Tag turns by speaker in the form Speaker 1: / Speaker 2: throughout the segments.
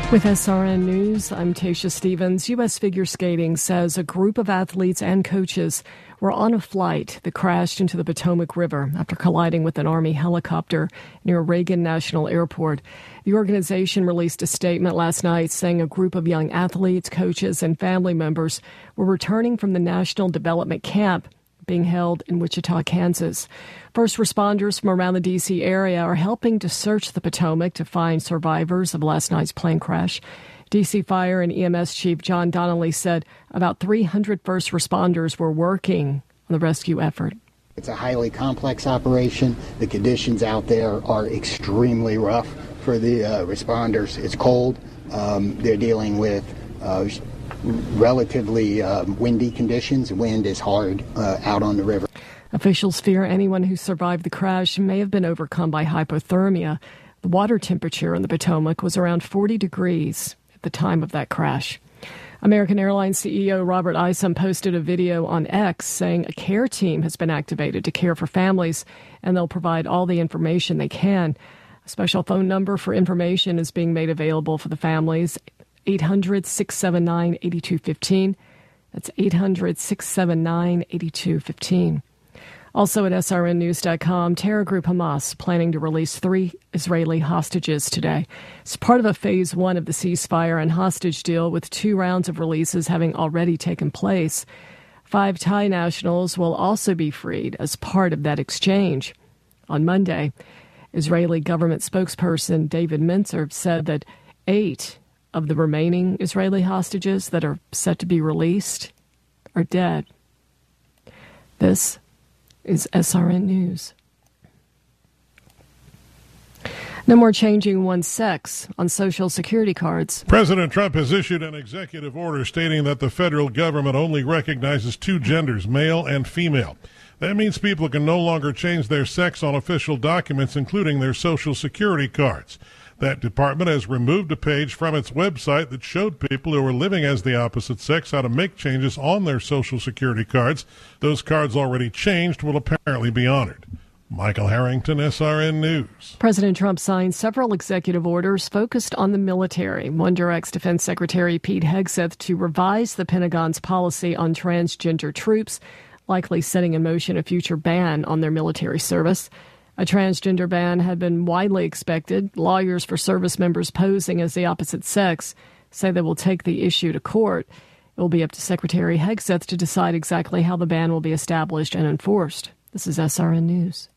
Speaker 1: With SRN News, I'm Tasha Stevens. U.S. Figure Skating says a group of athletes and coaches were on a flight that crashed into the Potomac River after colliding with an Army helicopter near Reagan National Airport. The organization released a statement last night saying a group of young athletes, coaches, and family members were returning from the National Development Camp being held in Wichita, Kansas. First responders from around the D.C. area are helping to search the Potomac to find survivors of last night's plane crash. D.C. Fire and EMS Chief John Donnelly said about 300 first responders were working on the rescue effort.
Speaker 2: It's a highly complex operation. The conditions out there are extremely rough for the responders. It's cold. They're dealing with relatively windy conditions. Wind is hard out on the river.
Speaker 1: Officials fear anyone who survived the crash may have been overcome by hypothermia. The water temperature in the Potomac was around 40 degrees at the time of that crash. American Airlines CEO Robert Isom posted a video on X saying a care team has been activated to care for families, and they'll provide all the information they can. A special phone number for information is being made available for the families. 800-679-8215. That's 800-679-8215. Also at srnnews.com, terror group Hamas planning to release 3 Israeli hostages today. It's part of a phase 1 of the ceasefire and hostage deal, with 2 rounds of releases having already taken place. 5 Thai nationals will also be freed as part of that exchange. On Monday, Israeli government spokesperson David Mintzer said that 8 of the remaining Israeli hostages that are set to be released are dead. This is SRN News. No more changing one's sex on Social Security cards.
Speaker 3: President Trump has issued an executive order stating that the federal government only recognizes 2 genders, male and female. That means people can no longer change their sex on official documents, including their Social Security cards. That department has removed a page from its website that showed people who were living as the opposite sex how to make changes on their Social Security cards. Those cards already changed will apparently be honored. Michael Harrington, SRN News.
Speaker 1: President Trump signed several executive orders focused on the military. One directs Defense Secretary Pete Hegseth to revise the Pentagon's policy on transgender troops, likely setting in motion a future ban on their military service. A transgender ban had been widely expected. Lawyers for service members posing as the opposite sex say they will take the issue to court. It will be up to Secretary Hegseth to decide exactly how the ban will be established and enforced. This is SRN News.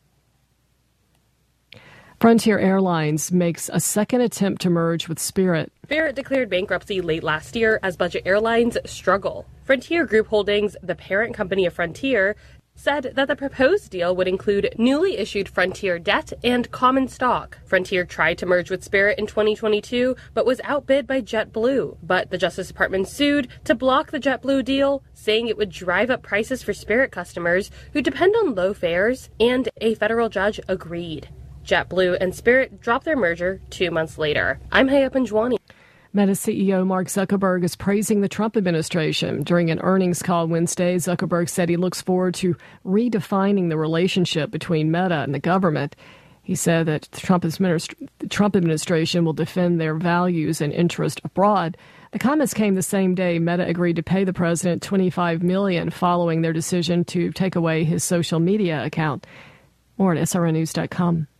Speaker 1: Frontier Airlines makes a second attempt to merge with Spirit.
Speaker 4: Spirit declared bankruptcy late last year as budget airlines struggle. Frontier Group Holdings, the parent company of Frontier, said that the proposed deal would include newly issued Frontier debt and common stock. Frontier tried to merge with Spirit in 2022, but was outbid by JetBlue. But the Justice Department sued to block the JetBlue deal, saying it would drive up prices for Spirit customers who depend on low fares, and a federal judge agreed. JetBlue and Spirit dropped their merger 2 months later. I'm Haya Panjwani.
Speaker 1: Meta CEO Mark Zuckerberg is praising the Trump administration. During an earnings call Wednesday, Zuckerberg said he looks forward to redefining the relationship between Meta and the government. He said that the Trump administration will defend their values and interests abroad. The comments came the same day Meta agreed to pay the president $25 million following their decision to take away his social media account. More at srnnews.com.